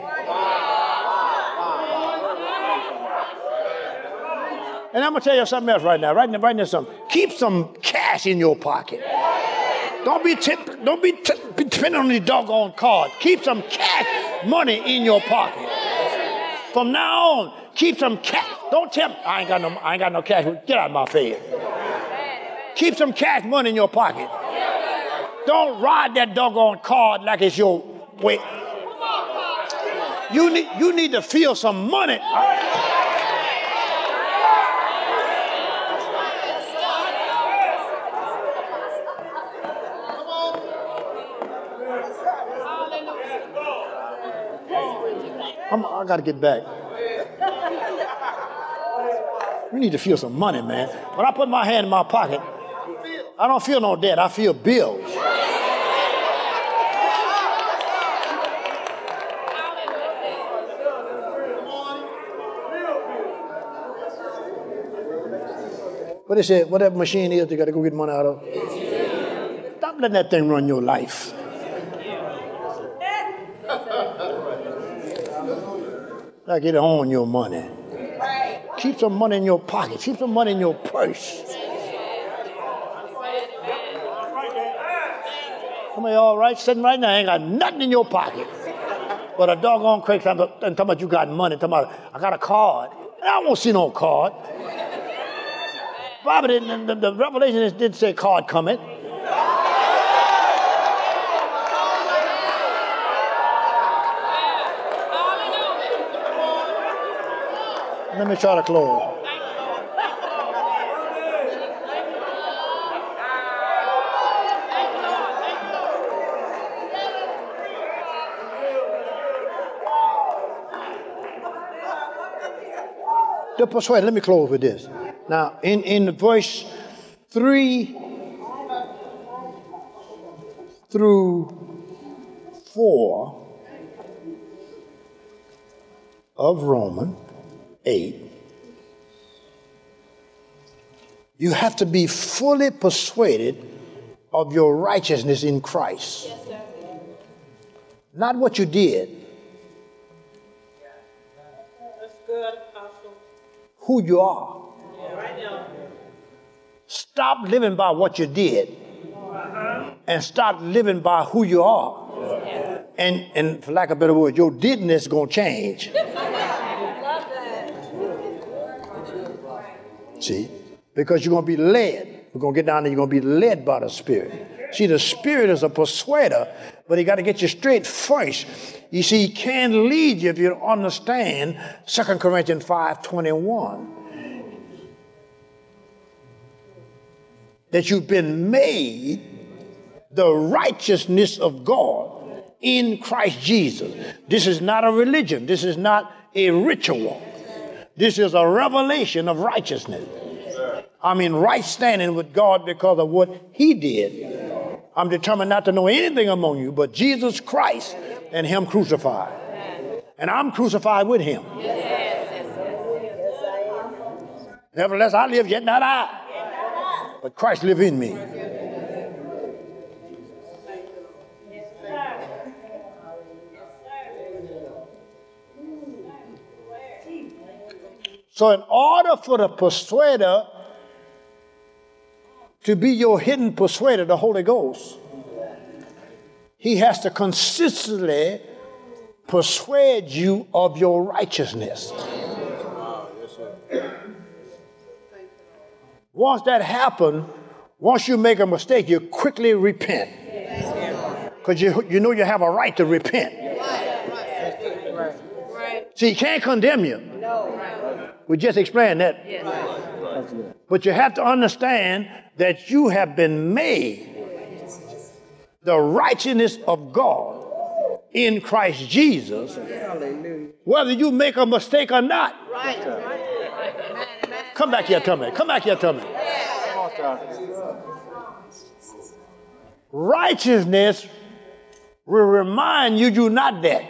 [SPEAKER 1] And I'm going to tell you something else right now. Right now, something. Keep some cash in your pocket. Don't be depending on the doggone card. Keep some cash money in your pocket. From now on, keep some cash. Don't tell me, I ain't got no cash. Get out of my face. Keep some cash money in your pocket. Don't ride that doggone card like it's your way. You need to feel some money. I got to get back. We need to feel some money, man. When I put my hand in my pocket, I don't feel no debt. I feel bills. What they said, whatever machine is, they got to go get money out of. Stop letting that thing run your life. Like it own your money. Keep some money in your pocket. Keep some money in your purse. Some of y'all right sitting right now ain't got nothing in your pocket. But a doggone crazy time talking about you got money. Talking about I got a card. I don't see no card. Bible didn't. The Revelation didn't say card coming. Let me try to close. The persuade. Let me close with this. Now, in verse 3 through 4 of Romans 8, you have to be fully persuaded of your righteousness in Christ.
[SPEAKER 2] Yes, sir.
[SPEAKER 1] Not what you did.
[SPEAKER 3] That's good, Apostle.
[SPEAKER 1] Who you are.
[SPEAKER 3] Yeah, right now.
[SPEAKER 1] Stop living by what you did and start living by who you are. And for lack of a better word, your didness is going to change.
[SPEAKER 2] Love that.
[SPEAKER 1] See? Because you're going to be led. We're going to get down there, you're going to be led by the Spirit. See, the Spirit is a persuader, but he got to get you straight first. You see, he can't lead you if you don't understand 2 Corinthians 5:21. That you've been made the righteousness of God in Christ Jesus. This is not a religion. This is not a ritual. This is a revelation of righteousness. I'm in right standing with God because of what he did. I'm determined not to know anything among you but Jesus Christ and him crucified. And I'm crucified with him. Nevertheless, I live, yet not I, but Christ live in me. So in order for the persuader to be your hidden persuader, the Holy Ghost, he has to consistently persuade you of your righteousness. Once that happens, once you make a mistake, you quickly repent. Because you know you have a right to repent. See, he can't condemn you. We just explained that. But you have to understand that you have been made the righteousness of God in Christ Jesus, whether you make a mistake or not. Come back here, tell me. Come back here, tell me. Righteousness will remind you you're not that.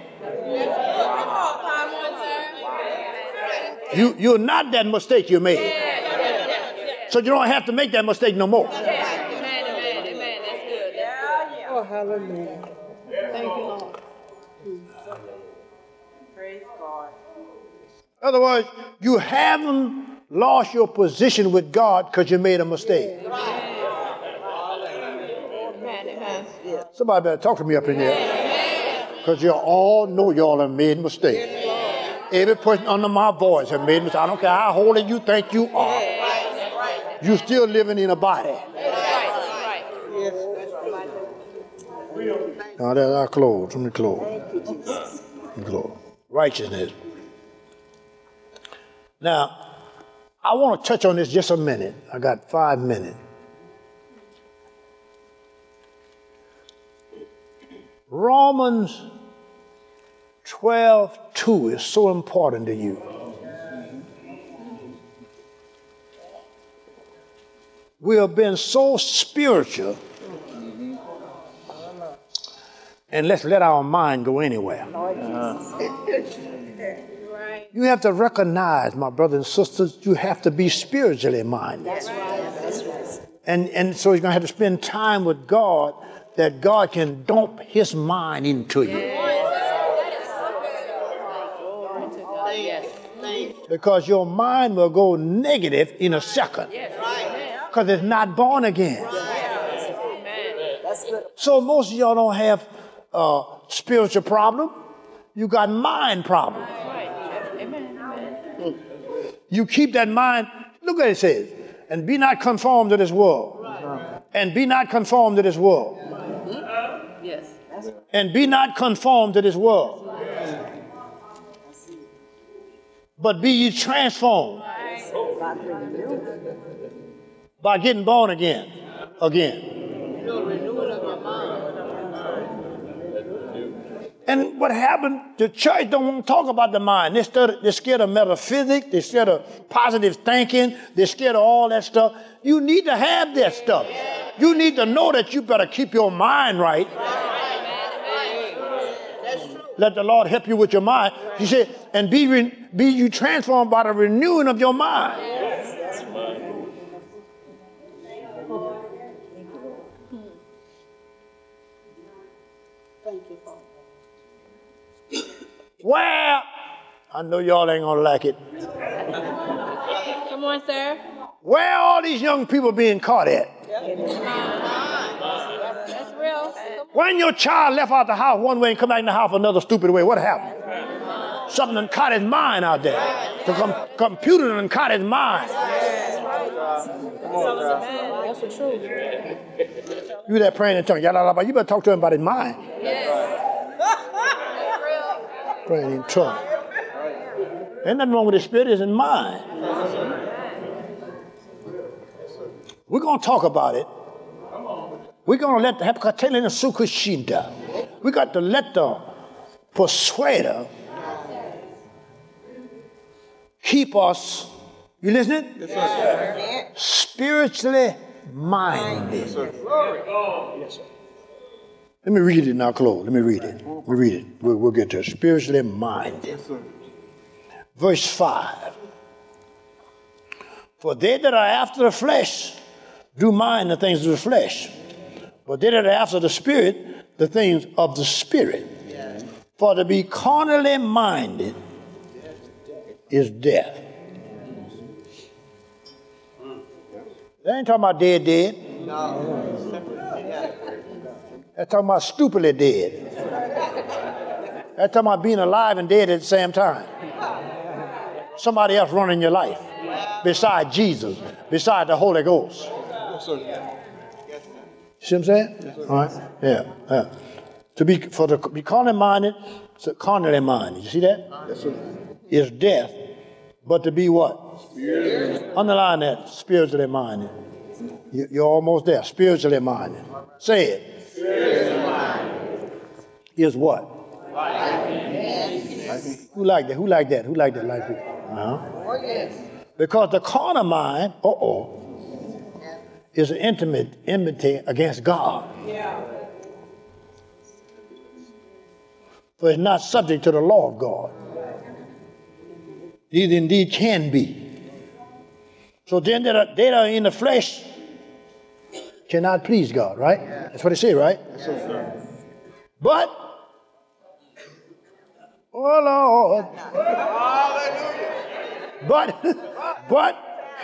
[SPEAKER 1] You're not that mistake you made. So you don't have to make that mistake no more.
[SPEAKER 5] Amen. That's good.
[SPEAKER 3] Oh, hallelujah.
[SPEAKER 5] Thank you, Lord.
[SPEAKER 3] Praise God.
[SPEAKER 1] In other words, you haven't lost your position with God because you made a mistake.
[SPEAKER 5] Amen.
[SPEAKER 1] Somebody better talk to me up in here. Because you all know y'all have made mistakes. Every person under my voice has made mistakes. I don't care how holy you think you are. You're still living in a body. Now that's our clothes. Let me close. Righteousness. Now, I want to touch on this just a minute. I got 5 minutes. Romans 12:2 is so important to you. We have been so spiritual, and let's let our mind go anywhere. You have to recognize, my brothers and sisters, you have to be spiritually minded. That's right. And so you're going to have to spend time with God, that God can dump his mind into you. Because your mind will go negative in a second. Because it's not born again. So most of y'all don't have spiritual problem. You got mind problem. You keep that mind. Look what it says. And be not conformed to this world. And be not conformed to this world.
[SPEAKER 5] Yes.
[SPEAKER 1] And be not conformed to this world. But be ye transformed by getting born again. And what happened, the church don't want to talk about the mind. They're scared of metaphysics. They're scared of positive thinking. They're scared of all that stuff. You need to have that stuff. You need to know that you better keep your mind right. Let the Lord help you with your mind. He said, and be you transformed by the renewing of your mind.
[SPEAKER 3] Thank you, Father.
[SPEAKER 1] Well, I know y'all ain't gonna like it.
[SPEAKER 5] Come on, sir.
[SPEAKER 1] Where all these young people being caught at?
[SPEAKER 5] That's real.
[SPEAKER 1] When your child left out the house one way and come back in the house another stupid way, what happened? Something done caught his mind out there. The computer done caught his mind.
[SPEAKER 5] That's the truth.
[SPEAKER 1] You that praying in tongues, you better talk to him about his mind. Praying in tongues. Ain't nothing wrong with his spirit, it's in mind. We're going to talk about it. We're going to let the Hepkatelin Sukushinda. We got to let the persuader keep us, you listening? Yes, sir. Spiritually minded. Yes, sir. Yes, sir. Let me read it now, Claude. Let me read it. We'll get to it. Spiritually minded. Yes, sir. Verse 5. For they that are after the flesh do mind the things of the flesh, but they that are after the Spirit, the things of the Spirit. Yeah. For to be carnally minded is death. They ain't talking about dead. No. They're talking about stupidly dead. They're talking about being alive and dead at the same time. Somebody else running your life beside Jesus, beside the Holy Ghost. Yes, sir. See what I'm saying? Yes, all right? Yeah. To be carnally minded, carnally minded. You see that? Yes, sir. Is death, but to be what? Spiritually. Underline that. Spiritually minded. You're almost there. Spiritually minded. Say it. Spiritually minded. Is what? Life. Who like that? Who like that? Who like that? Like people? Uh-huh. Oh, yes. Because the carnal mind, is an enmity against God. For it's not subject to the law of God. These indeed can be. So then that are in the flesh cannot please God, right? That's what it says, right? But, oh Lord. But,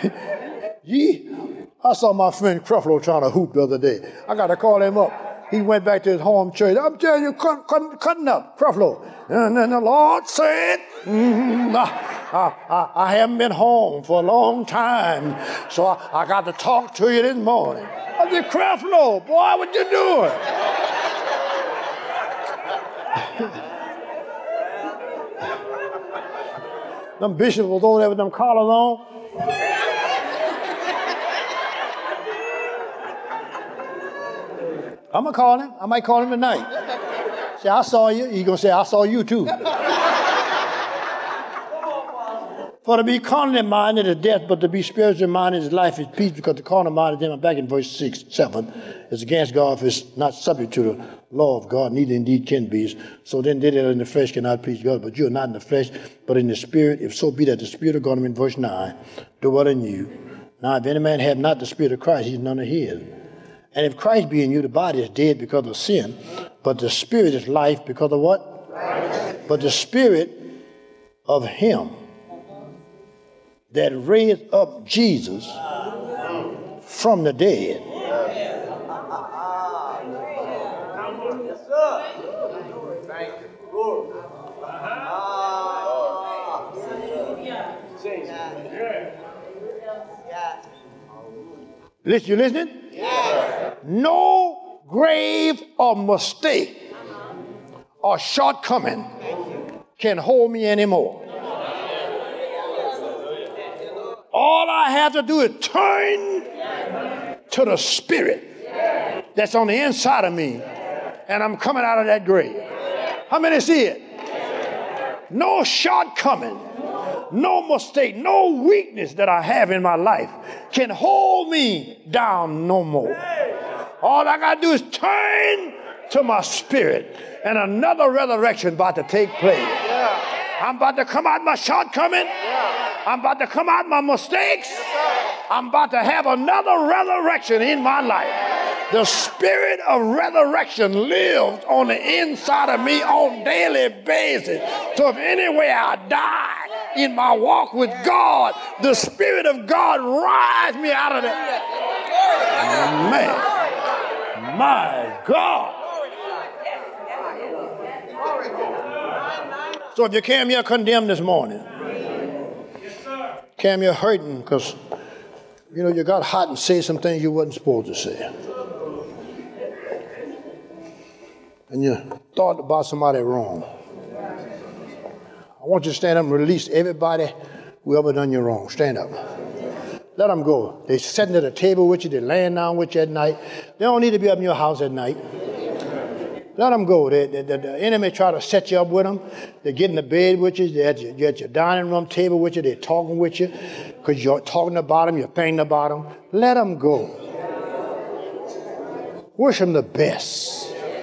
[SPEAKER 1] I saw my friend Creflo trying to hoop the other day. I got to call him up. He went back to his home church. I'm telling you, cutting up, Creflo. And then the Lord said, I haven't been home for a long time, so I got to talk to you this morning. I said, Creflo, boy, what you doing? Them bishops was over there with them collars on. I'm going to call him. I might call him tonight. Say, I saw you. He's going to say, I saw you too. For to be carnally minded is death, but to be spiritually minded is life, is peace, because the carnal mind is back in verse 7, is against God, if it's not subject to the law of God, neither indeed can be. So then they that are in the flesh cannot please God, but you are not in the flesh, but in the spirit, if so be that the spirit of God, in verse 9, dwell in you. Now, if any man have not the spirit of Christ, he's none of his. And if Christ be in you, the body is dead because of sin, but the spirit is life because of what? Christ. But the spirit of him that raised up Jesus from the dead. Listen, you listening? No grave or mistake or shortcoming can hold me anymore. All I have to do is turn to the spirit that's on the inside of me, and I'm coming out of that grave. How many see it? No shortcoming, no mistake, no weakness that I have in my life can hold me down no more. All I got to do is turn to my spirit, and another resurrection about to take place. I'm about to come out my shortcoming. I'm about to come out my mistakes. I'm about to have another resurrection in my life. The spirit of resurrection lives on the inside of me on a daily basis. So if anywhere I die in my walk with God, the spirit of God rise me out of that. Man, my God. So if you came here condemned this morning, came here hurting because, you got hot and said some things you wasn't supposed to say. And you thought about somebody wrong. I want you to stand up and release everybody who ever done you wrong. Stand up. Let them go. They sitting at a table with you. They're laying down with you at night. They don't need to be up in your house at night. Let them go. The enemy try to set you up with them. They get in the bed with you. They're at your dining room table with you. They're talking with you because you're talking about them. You're thinking about them. Let them go. Wish them the best.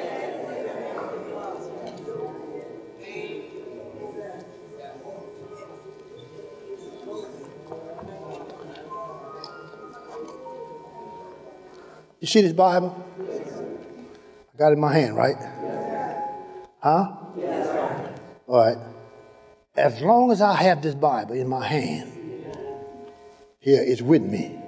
[SPEAKER 1] You see this Bible? I got it in my hand, right? Huh? All right. As long as I have this Bible in my hand, here it's with me.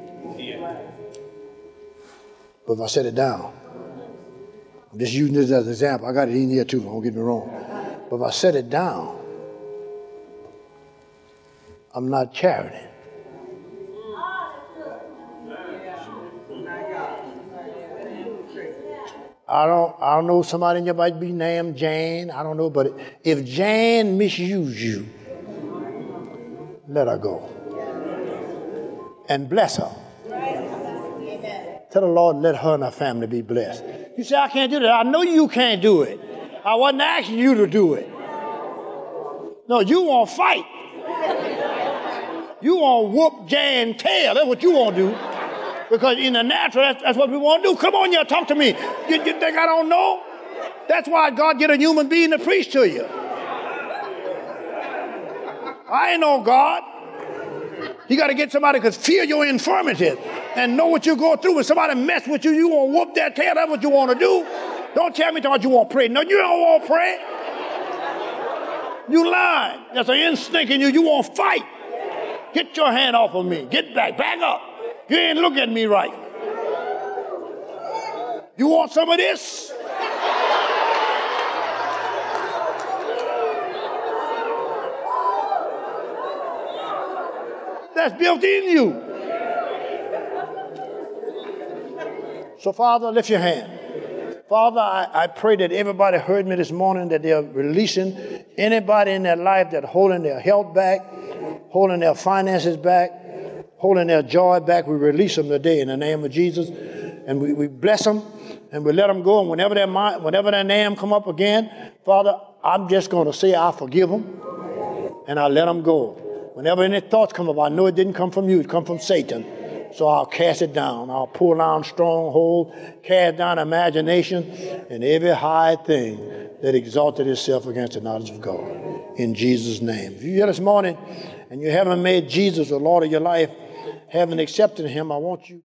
[SPEAKER 1] But if I set it down, I'm just using this as an example. I got it in here too, don't get me wrong. But if I set it down, I'm not carrying it. I don't know, somebody in here might be named Jan. I don't know, but if Jan misused you, let her go. And bless her. Tell the Lord, let her and her family be blessed. You say, I can't do that. I know you can't do it. I wasn't asking you to do it. No, you won't fight. You want to whoop Jan's tail. That's what you want to do. Because in the natural, that's what we want to do. Come on, y'all, talk to me. You think I don't know? That's why God get a human being to preach to you. I ain't no God. You got to get somebody who can feel your infirmities and know what you're going through. When somebody mess with you, you want to whoop that tail. That's what you want to do. Don't tell me what you want to pray. No, you don't want to pray. You lying. There's an instinct in you. You want to fight. Get your hand off of me. Get back. Back up. You ain't looking at me right. You want some of this? That's built in you. So, Father, lift your hand. Father, I pray that everybody heard me this morning, that they're releasing anybody in their life that's holding their health back, holding their finances back, holding their joy back. We release them today in the name of Jesus. And we bless them and we let them go. And whenever their name come up again, Father, I'm just going to say I forgive them and I let them go. Whenever any thoughts come up, I know it didn't come from you, it come from Satan. So I'll cast it down. I'll pull down stronghold, cast down imagination, and every high thing that exalted itself against the knowledge of God. In Jesus' name. If you're here this morning and you haven't made Jesus the Lord of your life, haven't accepted him, I want you